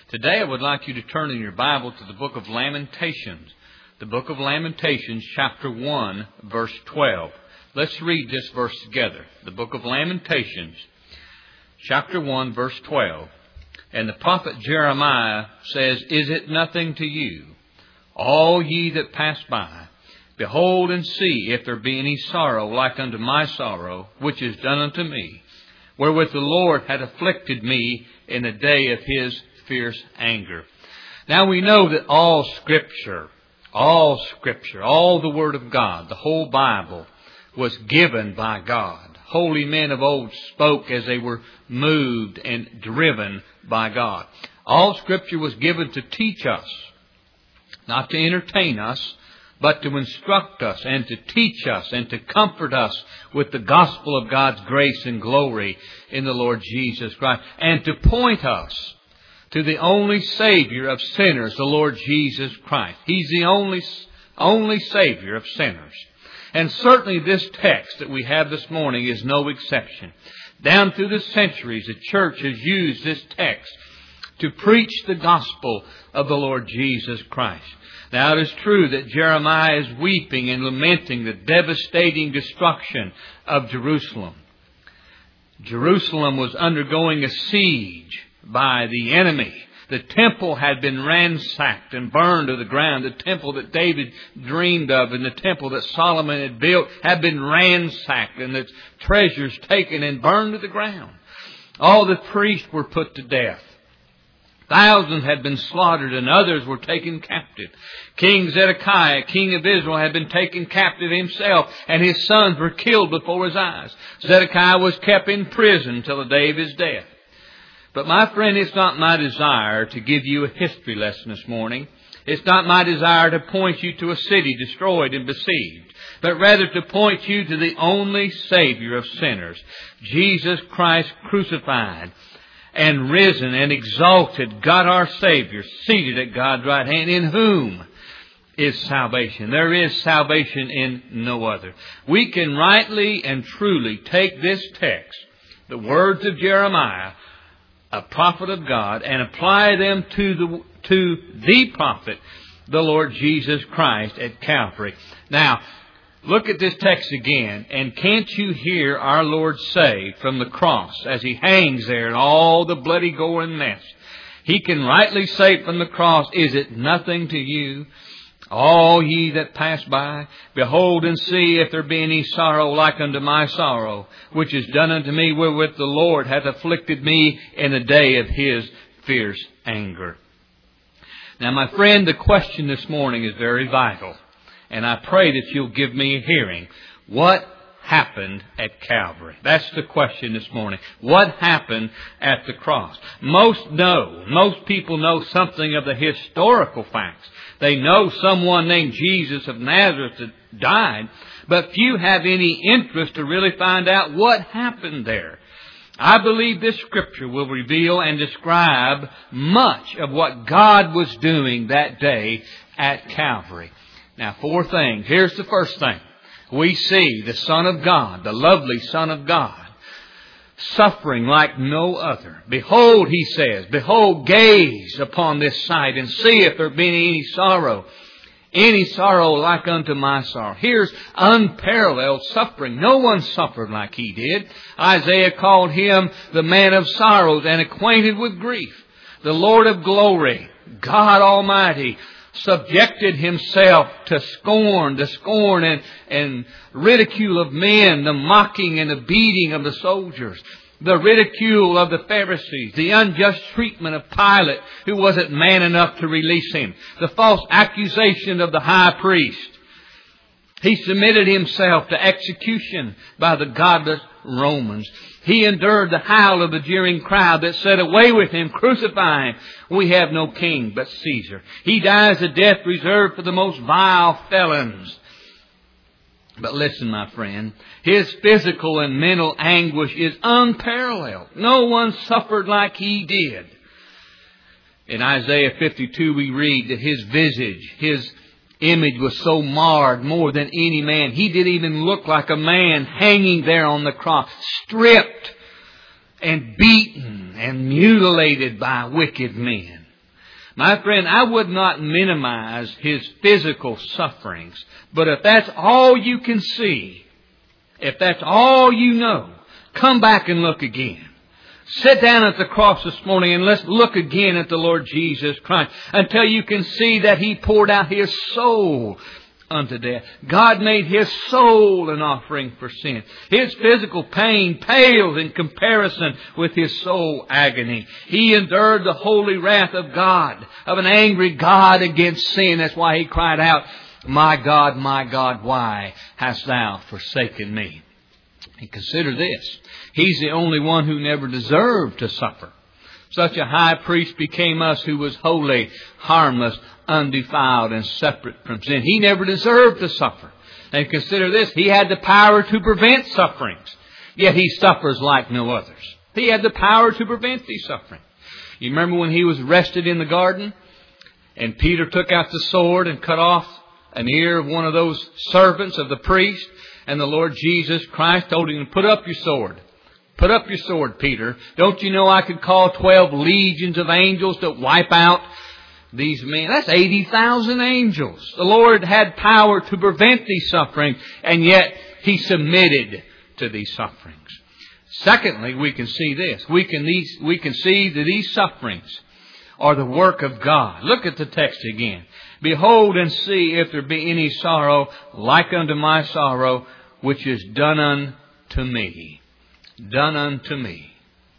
Today I would like you to turn in your Bible to the book of Lamentations. The book of Lamentations, chapter 1, verse 12. Let's read this verse together. The book of Lamentations, chapter 1, verse 12. And the prophet Jeremiah says, "Is it nothing to you, all ye that pass by? Behold and see if there be any sorrow like unto my sorrow, which is done unto me, wherewith the Lord hath afflicted me in the day of His fierce anger." Now we know that all Scripture, all the Word of God, the whole Bible, was given by God. Holy men of old spoke as they were moved and driven by God. All Scripture was given to teach us, not to entertain us, but to instruct us and to teach us and to comfort us with the gospel of God's grace and glory in the Lord Jesus Christ, and to point us to the only Savior of sinners, the Lord Jesus Christ. He's the only Savior of sinners. And certainly this text that we have this morning is no exception. Down through the centuries, the church has used this text to preach the gospel of the Lord Jesus Christ. Now it is true that Jeremiah is weeping and lamenting the devastating destruction of Jerusalem. Jerusalem was undergoing a siege by the enemy. The temple had been ransacked and burned to the ground. The temple that David dreamed of and the temple that Solomon had built had been ransacked and its treasures taken and burned to the ground. All the priests were put to death. Thousands had been slaughtered and others were taken captive. King Zedekiah, king of Israel, had been taken captive himself, and his sons were killed before his eyes. Zedekiah was kept in prison until the day of his death. But my friend, it's not my desire to give you a history lesson this morning. It's not my desire to point you to a city destroyed and besieged, but rather to point you to the only Savior of sinners, Jesus Christ crucified and risen and exalted, God our Savior, seated at God's right hand, in whom is salvation. There is salvation in no other. We can rightly and truly take this text, the words of Jeremiah, a prophet of God, and apply them to the prophet, the Lord Jesus Christ at Calvary. Now, look at this text again, and can't you hear our Lord say from the cross, as He hangs there in all the bloody gore and mess, He can rightly say from the cross, "Is it nothing to you, all ye that pass by? Behold and see if there be any sorrow like unto my sorrow, which is done unto me, wherewith the Lord hath afflicted me in the day of His fierce anger." Now, my friend, the question this morning is very vital, and I pray that you'll give me a hearing. What happened at Calvary? That's the question this morning. What happened at the cross? Most people know something of the historical facts. They know someone named Jesus of Nazareth that died, but few have any interest to really find out what happened there. I believe this Scripture will reveal and describe much of what God was doing that day at Calvary. Now, 4 things. Here's the first thing. We see the Son of God, the lovely Son of God, suffering like no other. Behold, He says, behold, gaze upon this sight and see if there be any sorrow like unto my sorrow. Here's unparalleled suffering. No one suffered like He did. Isaiah called Him the man of sorrows and acquainted with grief. The Lord of glory, God Almighty, subjected Himself to scorn and ridicule of men, the mocking and the beating of the soldiers, the ridicule of the Pharisees, the unjust treatment of Pilate, who wasn't man enough to release Him, the false accusation of the high priest. He submitted Himself to execution by the godless Romans. He endured the howl of the jeering crowd that said, "Away with Him, crucify Him. We have no king but Caesar." He dies a death reserved for the most vile felons. But listen, my friend, His physical and mental anguish is unparalleled. No one suffered like He did. In Isaiah 52 we read that His visage, His image was so marred more than any man. He didn't even look like a man hanging there on the cross, stripped and beaten and mutilated by wicked men. My friend, I would not minimize His physical sufferings. But if that's all you can see, if that's all you know, come back and look again. Sit down at the cross this morning and let's look again at the Lord Jesus Christ until you can see that He poured out His soul unto death. God made His soul an offering for sin. His physical pain pales in comparison with His soul agony. He endured the holy wrath of God, of an angry God against sin. That's why He cried out, my God, why hast Thou forsaken me? And consider this. He's the only one who never deserved to suffer. Such a high priest became us who was holy, harmless, undefiled, and separate from sin. He never deserved to suffer. And consider this. He had the power to prevent sufferings. Yet He suffers like no others. He had the power to prevent these sufferings. You remember when He was arrested in the garden? And Peter took out the sword and cut off an ear of one of those servants of the priest. And the Lord Jesus Christ told him, put up your sword. Put up your sword, Peter. Don't you know I could call 12 legions of angels to wipe out these men? That's 80,000 angels. The Lord had power to prevent these sufferings, and yet He submitted to these sufferings. Secondly, we can see this. We can see that these sufferings are the work of God. Look at the text again. Behold and see if there be any sorrow like unto my sorrow, which is done unto me. Done unto me.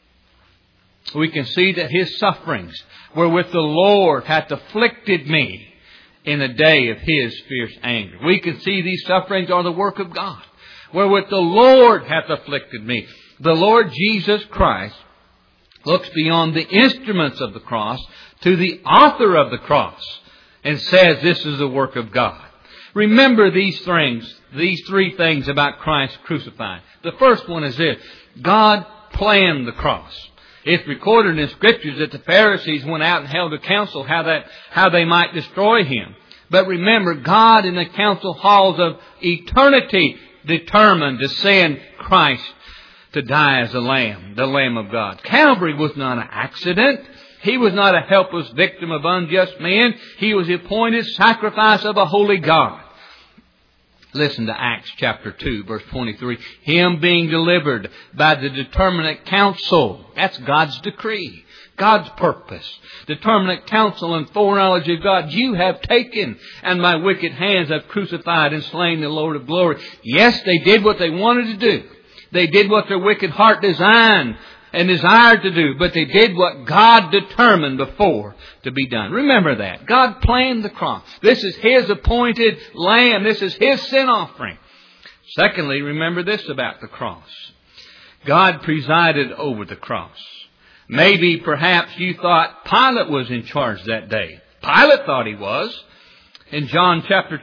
We can see that His sufferings wherewith the Lord hath afflicted me in the day of His fierce anger. We can see these sufferings are the work of God, wherewith the Lord hath afflicted me. The Lord Jesus Christ looks beyond the instruments of the cross to the author of the cross and says this is the work of God. Remember these three things about Christ crucified. The first one is this. God planned the cross. It's recorded in Scriptures that the Pharisees went out and held a council how they might destroy Him. But remember, God in the council halls of eternity determined to send Christ to die as a lamb, the Lamb of God. Calvary was not an accident. He was not a helpless victim of unjust men. He was the appointed sacrifice of a holy God. Listen to Acts chapter 2, verse 23. Him being delivered by the determinate counsel. That's God's decree. God's purpose. Determinate counsel and foreknowledge of God. You have taken, and my wicked hands have crucified and slain the Lord of glory. Yes, they did what they wanted to do. They did what their wicked heart designed and desired to do. But they did what God determined before to be done. Remember that. God planned the cross. This is His appointed lamb. This is His sin offering. Secondly, remember this about the cross. God presided over the cross. Maybe, perhaps you thought Pilate was in charge that day. Pilate thought he was. In John chapter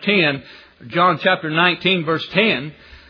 19, verse 10,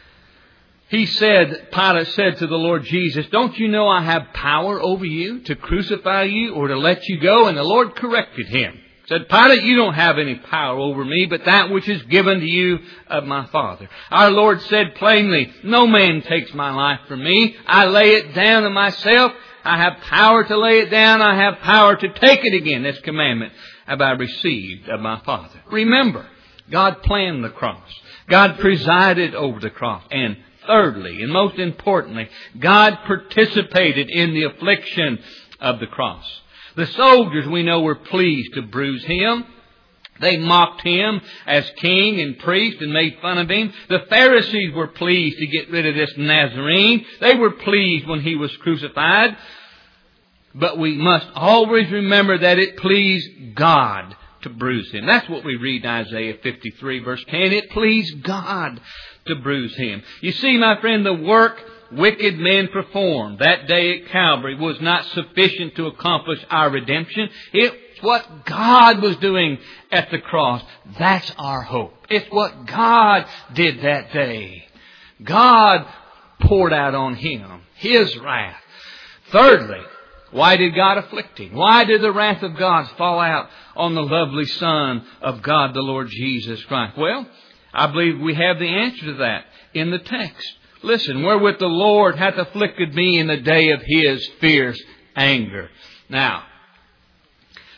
Pilate said to the Lord Jesus, don't you know I have power over you to crucify you or to let you go? And the Lord corrected him. Said, Pilate, you don't have any power over me, but that which is given to you of my Father. Our Lord said plainly, no man takes my life from me. I lay it down to myself. I have power to lay it down. I have power to take it again. This commandment have I received of my Father. Remember, God planned the cross. God presided over the cross. And thirdly, and most importantly, God participated in the affliction of the cross. The soldiers, we know, were pleased to bruise Him. They mocked Him as king and priest and made fun of Him. The Pharisees were pleased to get rid of this Nazarene. They were pleased when He was crucified. But we must always remember that it pleased God to bruise Him. That's what we read in Isaiah 53 verse 10. It pleased God to bruise Him. You see, my friend, the work wicked men performed that day at Calvary was not sufficient to accomplish our redemption. It's what God was doing at the cross. That's our hope. It's what God did that day. God poured out on Him His wrath. Thirdly, why did God afflict Him? Why did the wrath of God fall out on the lovely Son of God, the Lord Jesus Christ? Well, I believe we have the answer to that in the text. Listen, wherewith the Lord hath afflicted me in the day of His fierce anger. Now,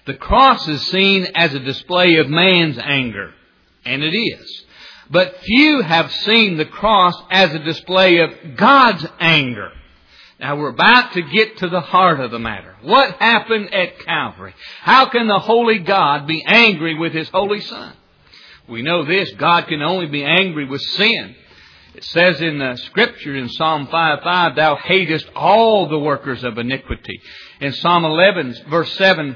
The cross is seen as a display of man's anger, and it is. But few have seen the cross as a display of God's anger. Now we're about to get to the heart of the matter. What happened at Calvary? How can the holy God be angry with His holy Son? We know this, God can only be angry with sin. It says in the Scripture in Psalm 5:5, Thou hatest all the workers of iniquity. In Psalm verse 7,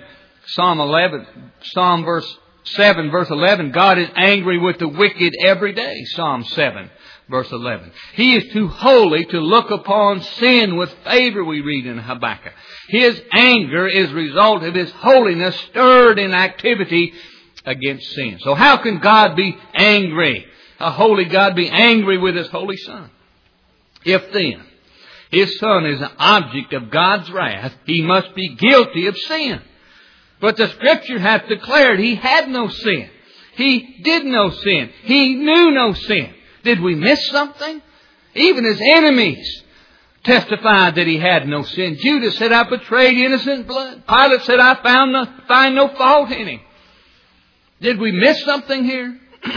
verse 11, God is angry with the wicked every day. Psalm 7. Verse 11. He is too holy to look upon sin with favor, we read in Habakkuk. His anger is a result of His holiness stirred in activity against sin. So how can God be angry? A holy God be angry with His holy Son? If then His Son is an object of God's wrath, He must be guilty of sin. But the Scripture hath declared He had no sin. He did no sin. He knew no sin. Did we miss something? Even His enemies testified that He had no sin. Judas said, I betrayed innocent blood. Pilate said, I find no fault in Him. Did we miss something here?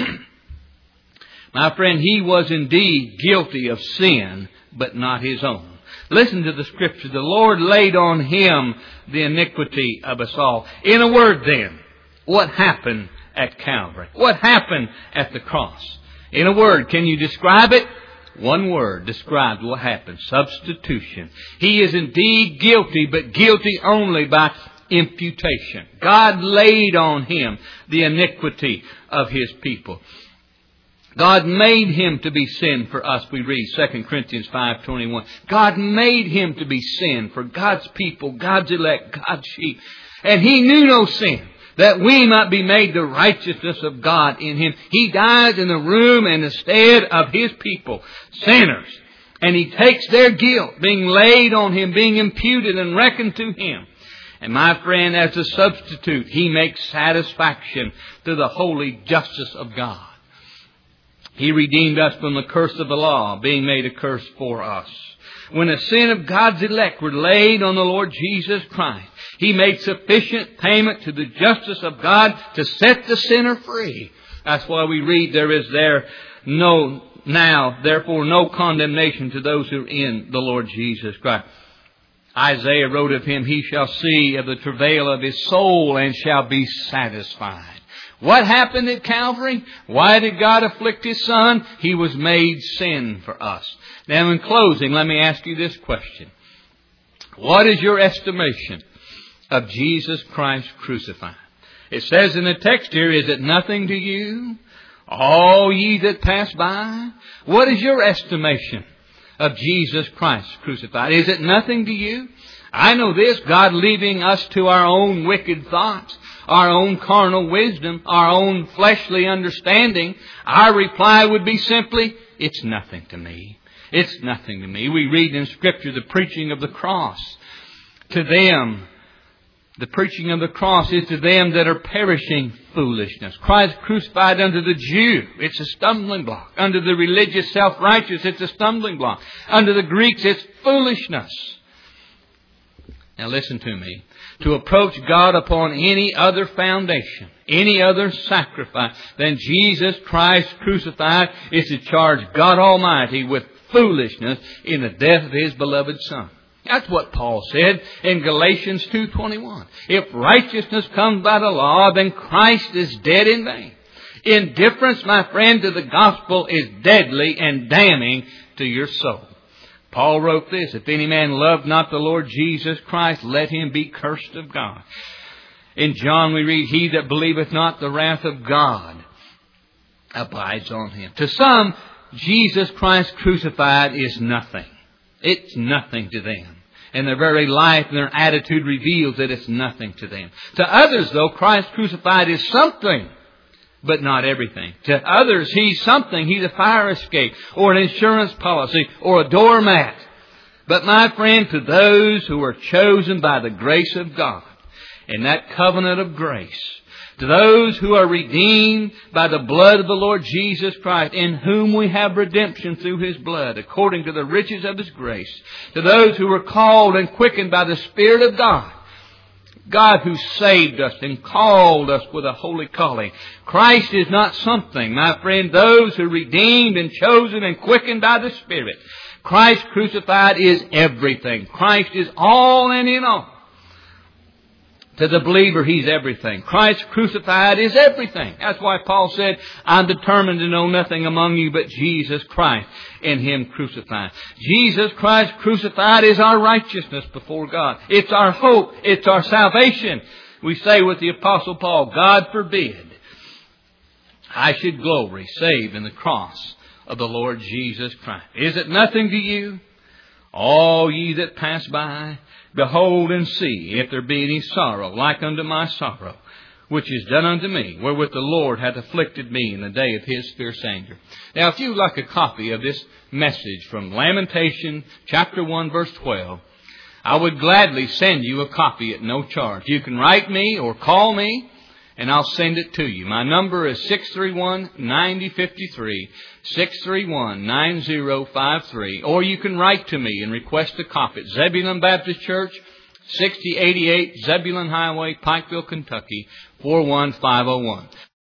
My friend, He was indeed guilty of sin, but not His own. Listen to the Scripture. The Lord laid on Him the iniquity of us all. In a word then, what happened at Calvary? What happened at the cross? In a word, can you describe it? One word describes what happened. Substitution. He is indeed guilty, but guilty only by imputation. God laid on Him the iniquity of His people. God made Him to be sin for us, we read 2 Corinthians 5:21. God made Him to be sin for God's people, God's elect, God's sheep. And He knew no sin, that we might be made the righteousness of God in Him. He dies in the room and instead of His people, sinners. And He takes their guilt, being laid on Him, being imputed and reckoned to Him. And my friend, as a substitute, He makes satisfaction to the holy justice of God. He redeemed us from the curse of the law, being made a curse for us. When the sin of God's elect were laid on the Lord Jesus Christ, He made sufficient payment to the justice of God to set the sinner free. That's why we read, therefore no condemnation to those who are in the Lord Jesus Christ. Isaiah wrote of Him, He shall see of the travail of His soul and shall be satisfied. What happened at Calvary? Why did God afflict His Son? He was made sin for us. Now in closing, let me ask you this question. What is your estimation of Jesus Christ crucified? It says in the text here, is it nothing to you, all ye that pass by? What is your estimation of Jesus Christ crucified? Is it nothing to you? I know this, God leaving us to our own wicked thoughts, our own carnal wisdom, our own fleshly understanding, our reply would be simply, it's nothing to me. It's nothing to me. We read in Scripture the preaching of the cross. To them, the preaching of the cross is to them that are perishing foolishness. Christ crucified unto the Jew, it's a stumbling block. Unto the religious self-righteous, it's a stumbling block. Unto the Greeks, it's foolishness. Now listen to me. To approach God upon any other foundation, any other sacrifice than Jesus Christ crucified is to charge God Almighty with foolishness in the death of His beloved Son. That's what Paul said in Galatians 2:21. If righteousness comes by the law, then Christ is dead in vain. Indifference, my friend, to the gospel is deadly and damning to your soul. Paul wrote this, if any man love not the Lord Jesus Christ, let him be cursed of God. In John we read, he that believeth not the wrath of God abides on him. To some, Jesus Christ crucified is nothing. It's nothing to them. And their very life and their attitude reveals that it's nothing to them. To others, though, Christ crucified is something, but not everything. To others, He's something. He's a fire escape or an insurance policy or a doormat. But my friend, to those who are chosen by the grace of God in that covenant of grace, to those who are redeemed by the blood of the Lord Jesus Christ, in whom we have redemption through His blood, according to the riches of His grace, to those who are called and quickened by the Spirit of God, God who saved us and called us with a holy calling. Christ is not something, my friend. Those who are redeemed and chosen and quickened by the Spirit. Christ crucified is everything. Christ is all and in all. To the believer, He's everything. Christ crucified is everything. That's why Paul said, I'm determined to know nothing among you but Jesus Christ and Him crucified. Jesus Christ crucified is our righteousness before God. It's our hope. It's our salvation. We say with the Apostle Paul, God forbid I should glory save in the cross of the Lord Jesus Christ. Is it nothing to you? All ye that pass by, behold and see if there be any sorrow like unto my sorrow, which is done unto me, wherewith the Lord hath afflicted me in the day of His fierce anger. Now, if you would like a copy of this message from Lamentation, chapter 1, verse 12, I would gladly send you a copy at no charge. You can write me or call me, and I'll send it to you. My number is 631-9053, 631-9053. Or you can write to me and request a copy at Zebulon Baptist Church, 6088 Zebulon Highway, Pikeville, Kentucky, 41501.